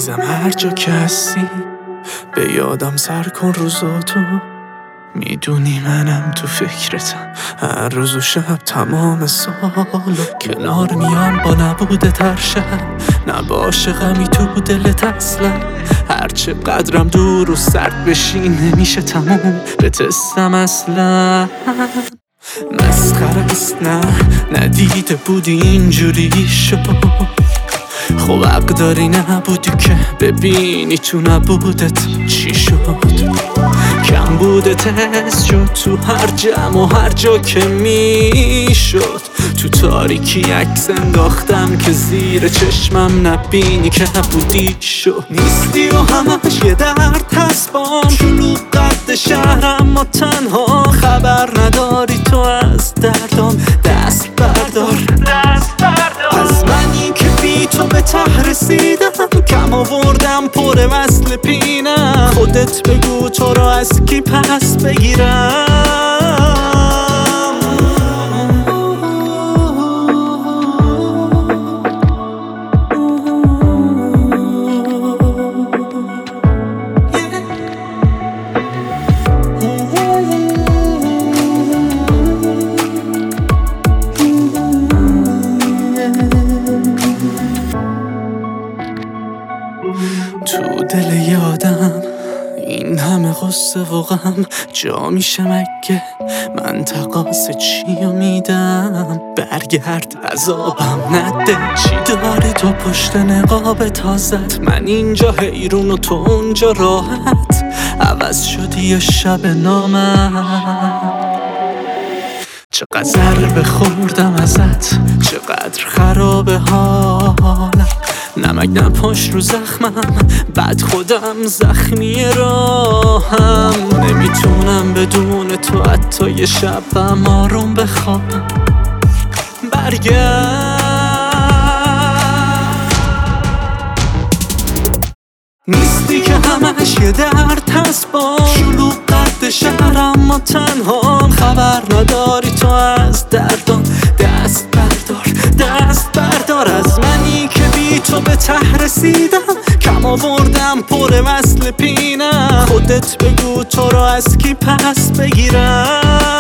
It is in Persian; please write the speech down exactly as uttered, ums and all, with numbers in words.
عزیزم هر جا که هستی به یادم سر کن روزاتو. میدونی منم تو فکرتم هر روز و شب تمام سال. کنار میام با نبوده تر شب، نباشه غمی تو دلت اصلا. هرچه قدرم دور و سرد بشی نمیشه تموم بتستم اصلا. مسخره است نه ندیده بودی اینجوری شد. خب حق داری نبودی که ببینی تو نبودت چی شد. کم بوده تست شد تو هر جمع و هر جا که میشد. تو تاریکی عکس انداختم که زیر چشمم نبینی که بودی شد. نیستی و همش یه درد هست بام، شلوغ قد شهرم ما تنها. خبر نداری تو از دردام، دست بردار دست بردار از منی که بی تو به ته رسیدم. کم آوردم پر وصل پینم. خودت بگو تو را از کی پس بگیرم. تو دل یادم این همه غصه و غم جا میشه مگه من تقاص چیو میدم. برگرد عذابم نده، چی داری تو پشت نقاب تازت؟ من اینجا حیرون و تو اونجا راحت. عوض شدی یه شب نامم. چقدر ضربه خوردم ازت، چقدر خرابه حالم. نمک نپاش رو زخمم، بعد خودم زخمی راهم. نمیتونم بدون تو حتی یه شبم آروم بخوابم. برگرد نیستی که همش یه درد هست با شلوغ قد شهرم ما تنها. خبر نداری تو از دردم، دست بردار دست بردار از منی که بی تو به ته رسیدم. کم آوردم پر وصل پینم. خودت بگو تو را از کی پس بگیرم.